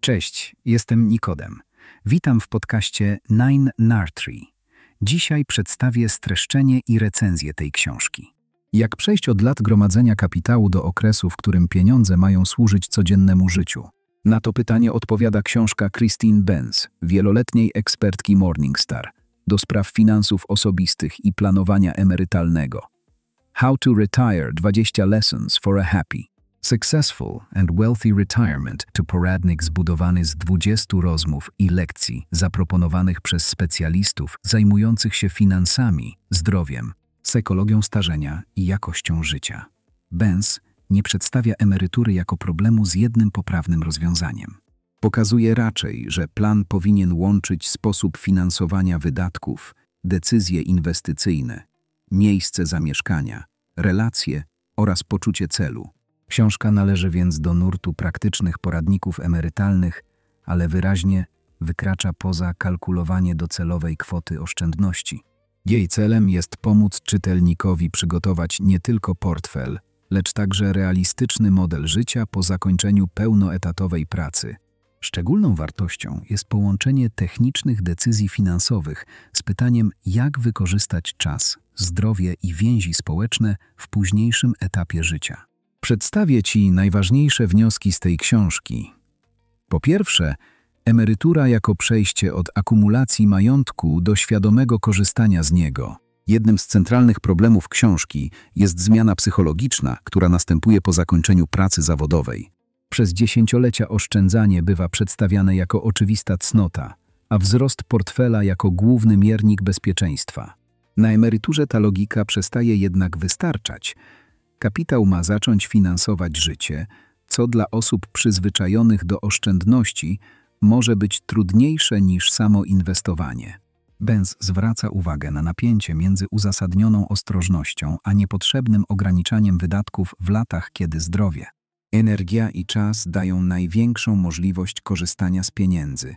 Cześć, jestem Nikodem. Witam w podcaście Nine Nartree. Dzisiaj przedstawię streszczenie i recenzję tej książki. Jak przejść od lat gromadzenia kapitału do okresu, w którym pieniądze mają służyć codziennemu życiu? Na to pytanie odpowiada książka Christine Benz, wieloletniej ekspertki Morningstar, do spraw finansów osobistych i planowania emerytalnego. How to Retire 20 Lessons for a Happy, Successful and Wealthy Retirement to poradnik zbudowany z 20 rozmów i lekcji zaproponowanych przez specjalistów zajmujących się finansami, zdrowiem, psychologią starzenia i jakością życia. Benz nie przedstawia emerytury jako problemu z jednym poprawnym rozwiązaniem. Pokazuje raczej, że plan powinien łączyć sposób finansowania wydatków, decyzje inwestycyjne, miejsce zamieszkania, relacje oraz poczucie celu. Książka należy więc do nurtu praktycznych poradników emerytalnych, ale wyraźnie wykracza poza kalkulowanie docelowej kwoty oszczędności. Jej celem jest pomóc czytelnikowi przygotować nie tylko portfel, lecz także realistyczny model życia po zakończeniu pełnoetatowej pracy. Szczególną wartością jest połączenie technicznych decyzji finansowych z pytaniem, jak wykorzystać czas, zdrowie i więzi społeczne w późniejszym etapie życia. Przedstawię Ci najważniejsze wnioski z tej książki. Po pierwsze, emerytura jako przejście od akumulacji majątku do świadomego korzystania z niego. Jednym z centralnych problemów książki jest zmiana psychologiczna, która następuje po zakończeniu pracy zawodowej. Przez dziesięciolecia oszczędzanie bywa przedstawiane jako oczywista cnota, a wzrost portfela jako główny miernik bezpieczeństwa. Na emeryturze ta logika przestaje jednak wystarczać. Kapitał ma zacząć finansować życie, co dla osób przyzwyczajonych do oszczędności może być trudniejsze niż samo inwestowanie. Benz zwraca uwagę na napięcie między uzasadnioną ostrożnością a niepotrzebnym ograniczaniem wydatków w latach, kiedy zdrowie, energia i czas dają największą możliwość korzystania z pieniędzy.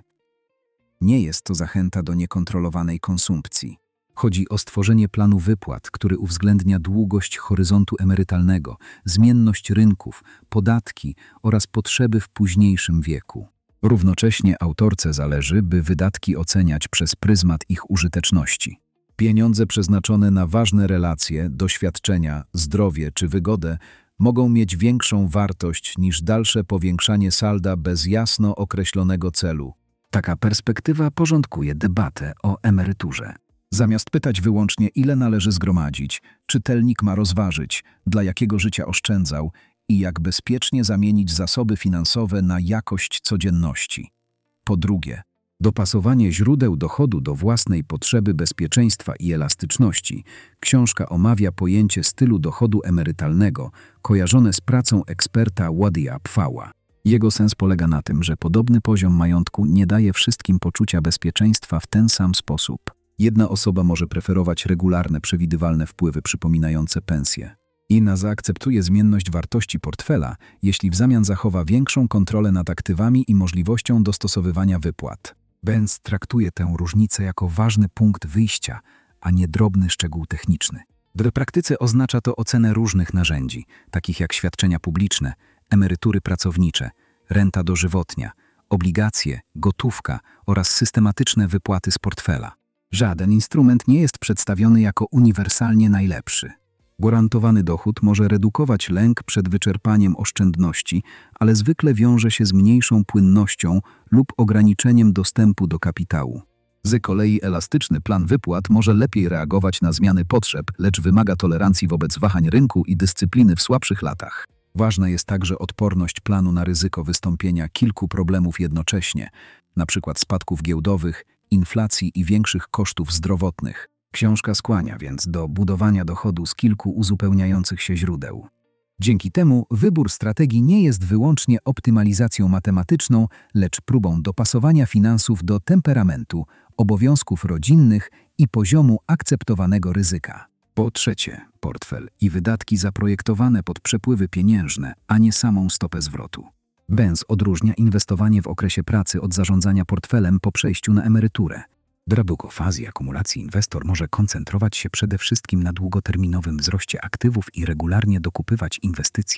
Nie jest to zachęta do niekontrolowanej konsumpcji. Chodzi o stworzenie planu wypłat, który uwzględnia długość horyzontu emerytalnego, zmienność rynków, podatki oraz potrzeby w późniejszym wieku. Równocześnie autorce zależy, by wydatki oceniać przez pryzmat ich użyteczności. Pieniądze przeznaczone na ważne relacje, doświadczenia, zdrowie czy wygodę mogą mieć większą wartość niż dalsze powiększanie salda bez jasno określonego celu. Taka perspektywa porządkuje debatę o emeryturze. Zamiast pytać wyłącznie, ile należy zgromadzić, czytelnik ma rozważyć, dla jakiego życia oszczędzał i jak bezpiecznie zamienić zasoby finansowe na jakość codzienności. Po drugie, dopasowanie źródeł dochodu do własnej potrzeby bezpieczeństwa i elastyczności. Książka omawia pojęcie stylu dochodu emerytalnego, kojarzone z pracą eksperta Wadia Pfała. Jego sens polega na tym, że podobny poziom majątku nie daje wszystkim poczucia bezpieczeństwa w ten sam sposób. Jedna osoba może preferować regularne, przewidywalne wpływy przypominające pensję. Inna zaakceptuje zmienność wartości portfela, jeśli w zamian zachowa większą kontrolę nad aktywami i możliwością dostosowywania wypłat. Benz traktuje tę różnicę jako ważny punkt wyjścia, a nie drobny szczegół techniczny. W praktyce oznacza to ocenę różnych narzędzi, takich jak świadczenia publiczne, emerytury pracownicze, renta dożywotnia, obligacje, gotówka oraz systematyczne wypłaty z portfela. Żaden instrument nie jest przedstawiony jako uniwersalnie najlepszy. Gwarantowany dochód może redukować lęk przed wyczerpaniem oszczędności, ale zwykle wiąże się z mniejszą płynnością lub ograniczeniem dostępu do kapitału. Z kolei elastyczny plan wypłat może lepiej reagować na zmiany potrzeb, lecz wymaga tolerancji wobec wahań rynku i dyscypliny w słabszych latach. Ważna jest także odporność planu na ryzyko wystąpienia kilku problemów jednocześnie, np. spadków giełdowych, inflacji i większych kosztów zdrowotnych. Książka skłania więc do budowania dochodu z kilku uzupełniających się źródeł. Dzięki temu wybór strategii nie jest wyłącznie optymalizacją matematyczną, lecz próbą dopasowania finansów do temperamentu, obowiązków rodzinnych i poziomu akceptowanego ryzyka. Po trzecie, portfel i wydatki zaprojektowane pod przepływy pieniężne, a nie samą stopę zwrotu. Benz odróżnia inwestowanie w okresie pracy od zarządzania portfelem po przejściu na emeryturę. W długofazie akumulacji inwestor może koncentrować się przede wszystkim na długoterminowym wzroście aktywów i regularnie dokupywać inwestycje.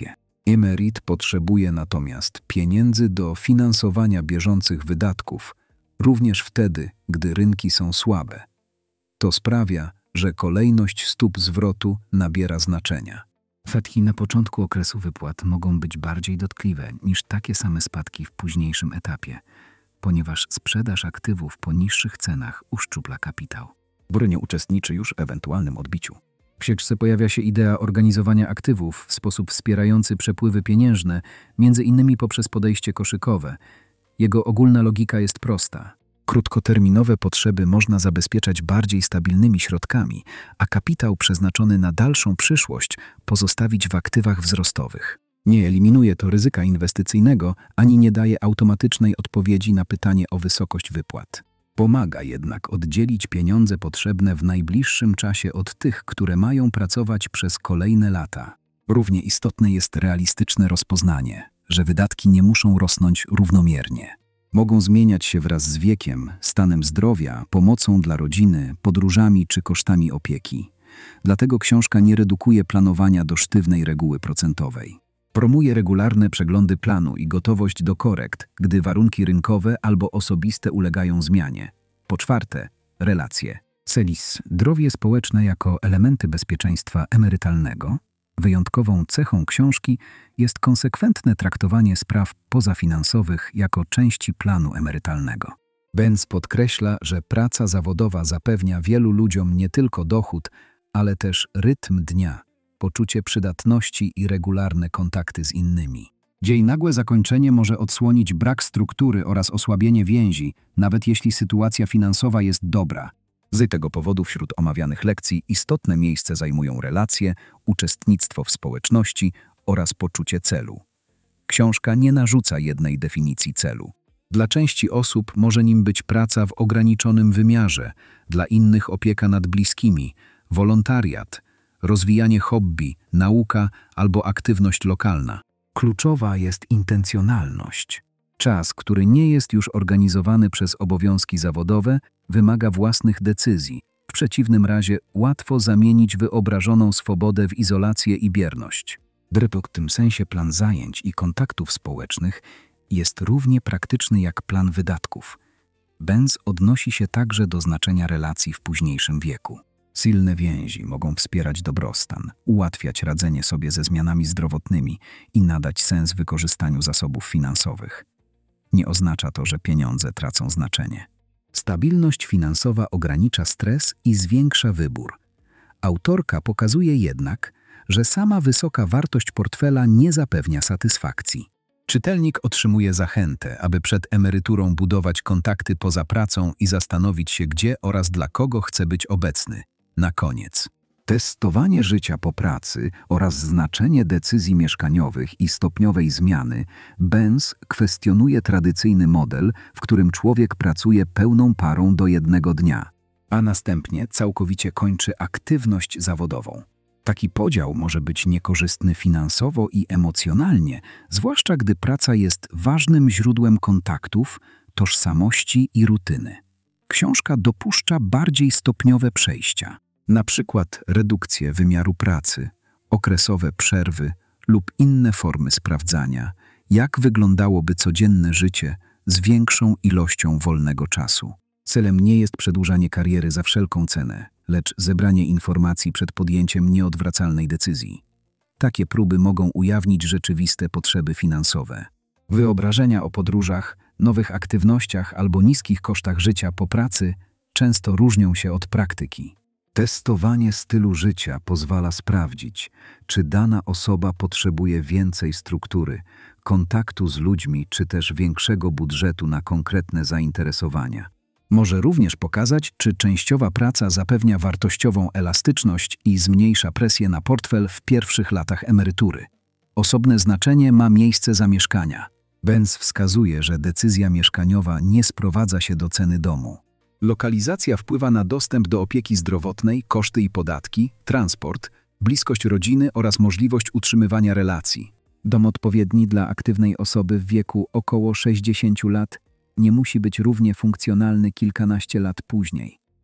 Emeryt potrzebuje natomiast pieniędzy do finansowania bieżących wydatków, również wtedy, gdy rynki są słabe. To sprawia, że kolejność stóp zwrotu nabiera znaczenia. Spadki na początku okresu wypłat mogą być bardziej dotkliwe niż takie same spadki w późniejszym etapie, ponieważ sprzedaż aktywów po niższych cenach uszczupla kapitał. Bór nie uczestniczy już w ewentualnym odbiciu. W książce pojawia się idea organizowania aktywów w sposób wspierający przepływy pieniężne, między innymi poprzez podejście koszykowe. Jego ogólna logika jest prosta. Krótkoterminowe potrzeby można zabezpieczać bardziej stabilnymi środkami, a kapitał przeznaczony na dalszą przyszłość pozostawić w aktywach wzrostowych. Nie eliminuje to ryzyka inwestycyjnego, ani nie daje automatycznej odpowiedzi na pytanie o wysokość wypłat. Pomaga jednak oddzielić pieniądze potrzebne w najbliższym czasie od tych, które mają pracować przez kolejne lata. Równie istotne jest realistyczne rozpoznanie, że wydatki nie muszą rosnąć równomiernie. Mogą zmieniać się wraz z wiekiem, stanem zdrowia, pomocą dla rodziny, podróżami czy kosztami opieki. Dlatego książka nie redukuje planowania do sztywnej reguły procentowej. Promuje regularne przeglądy planu i gotowość do korekt, gdy warunki rynkowe albo osobiste ulegają zmianie. Po czwarte, relacje. Zdrowie społeczne jako elementy bezpieczeństwa emerytalnego. Wyjątkową cechą książki jest konsekwentne traktowanie spraw pozafinansowych jako części planu emerytalnego. Benz podkreśla, że praca zawodowa zapewnia wielu ludziom nie tylko dochód, ale też rytm dnia, poczucie przydatności i regularne kontakty z innymi. Jej nagłe zakończenie może odsłonić brak struktury oraz osłabienie więzi, nawet jeśli sytuacja finansowa jest dobra. Z tego powodu wśród omawianych lekcji istotne miejsce zajmują relacje, uczestnictwo w społeczności oraz poczucie celu. Książka nie narzuca jednej definicji celu. Dla części osób może nim być praca w ograniczonym wymiarze, dla innych opieka nad bliskimi, wolontariat, rozwijanie hobby, nauka albo aktywność lokalna. Kluczowa jest intencjonalność. Czas, który nie jest już organizowany przez obowiązki zawodowe, wymaga własnych decyzji. W przeciwnym razie łatwo zamienić wyobrażoną swobodę w izolację i bierność. W tym sensie plan zajęć i kontaktów społecznych jest równie praktyczny jak plan wydatków. Benz odnosi się także do znaczenia relacji w późniejszym wieku. Silne więzi mogą wspierać dobrostan, ułatwiać radzenie sobie ze zmianami zdrowotnymi i nadać sens wykorzystaniu zasobów finansowych. Nie oznacza to, że pieniądze tracą znaczenie. Stabilność finansowa ogranicza stres i zwiększa wybór. Autorka pokazuje jednak, że sama wysoka wartość portfela nie zapewnia satysfakcji. Czytelnik otrzymuje zachętę, aby przed emeryturą budować kontakty poza pracą i zastanowić się, gdzie oraz dla kogo chce być obecny. Na koniec. Testowanie życia po pracy oraz znaczenie decyzji mieszkaniowych i stopniowej zmiany. Benz kwestionuje tradycyjny model, w którym człowiek pracuje pełną parą do jednego dnia, a następnie całkowicie kończy aktywność zawodową. Taki podział może być niekorzystny finansowo i emocjonalnie, zwłaszcza gdy praca jest ważnym źródłem kontaktów, tożsamości i rutyny. Książka dopuszcza bardziej stopniowe przejścia, na przykład redukcję wymiaru pracy, okresowe przerwy lub inne formy sprawdzania, jak wyglądałoby codzienne życie z większą ilością wolnego czasu. Celem nie jest przedłużanie kariery za wszelką cenę, lecz zebranie informacji przed podjęciem nieodwracalnej decyzji. Takie próby mogą ujawnić rzeczywiste potrzeby finansowe. Wyobrażenia o podróżach, nowych aktywnościach albo niskich kosztach życia po pracy często różnią się od praktyki. Testowanie stylu życia pozwala sprawdzić, czy dana osoba potrzebuje więcej struktury, kontaktu z ludźmi czy też większego budżetu na konkretne zainteresowania. Może również pokazać, czy częściowa praca zapewnia wartościową elastyczność i zmniejsza presję na portfel w pierwszych latach emerytury. Osobne znaczenie ma miejsce zamieszkania. Benz wskazuje, że decyzja mieszkaniowa nie sprowadza się do ceny domu. Lokalizacja wpływa na dostęp do opieki zdrowotnej, koszty i podatki, transport, bliskość rodziny oraz możliwość utrzymywania relacji. Dom odpowiedni dla aktywnej osoby w wieku około 60 lat nie musi być równie funkcjonalny kilkanaście lat później.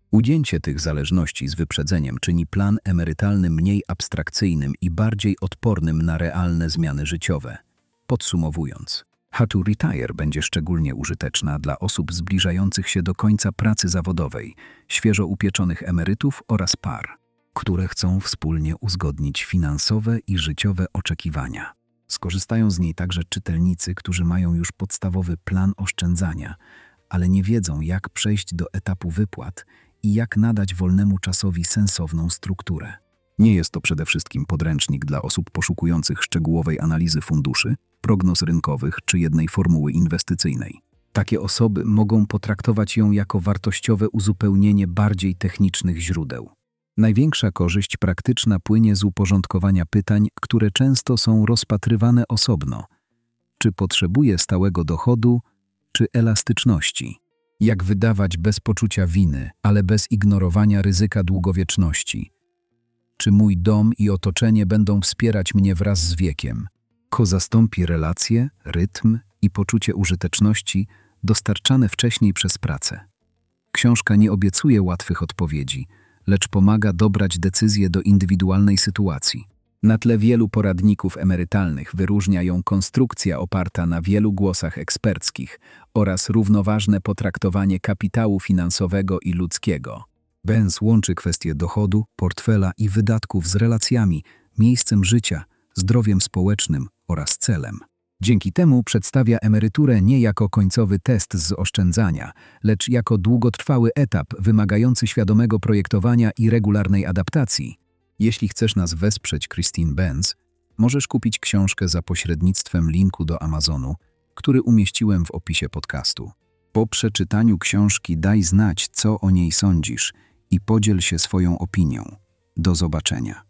Ugięcie tych zależności z wyprzedzeniem czyni plan emerytalny mniej abstrakcyjnym i bardziej odpornym na realne zmiany życiowe. Podsumowując, How to Retire będzie szczególnie użyteczna dla osób zbliżających się do końca pracy zawodowej, świeżo upieczonych emerytów oraz par, które chcą wspólnie uzgodnić finansowe i życiowe oczekiwania. Skorzystają z niej także czytelnicy, którzy mają już podstawowy plan oszczędzania, ale nie wiedzą, jak przejść do etapu wypłat i jak nadać wolnemu czasowi sensowną strukturę. Nie jest to przede wszystkim podręcznik dla osób poszukujących szczegółowej analizy funduszy, prognoz rynkowych czy jednej formuły inwestycyjnej. Takie osoby mogą potraktować ją jako wartościowe uzupełnienie bardziej technicznych źródeł. Największa korzyść praktyczna płynie z uporządkowania pytań, które często są rozpatrywane osobno. Czy potrzebuję stałego dochodu, czy elastyczności? Jak wydawać bez poczucia winy, ale bez ignorowania ryzyka długowieczności? Czy mój dom i otoczenie będą wspierać mnie wraz z wiekiem? Ko zastąpi relacje, rytm i poczucie użyteczności dostarczane wcześniej przez pracę. Książka nie obiecuje łatwych odpowiedzi, lecz pomaga dobrać decyzje do indywidualnej sytuacji. Na tle wielu poradników emerytalnych wyróżnia ją konstrukcja oparta na wielu głosach eksperckich oraz równoważne potraktowanie kapitału finansowego i ludzkiego. Benz łączy kwestie dochodu, portfela i wydatków z relacjami, miejscem życia, zdrowiem społecznym oraz celem. Dzięki temu przedstawia emeryturę nie jako końcowy test z oszczędzania, lecz jako długotrwały etap wymagający świadomego projektowania i regularnej adaptacji. Jeśli chcesz nas wesprzeć, Christine Benz, możesz kupić książkę za pośrednictwem linku do Amazonu, który umieściłem w opisie podcastu. Po przeczytaniu książki daj znać, co o niej sądzisz i podziel się swoją opinią. Do zobaczenia.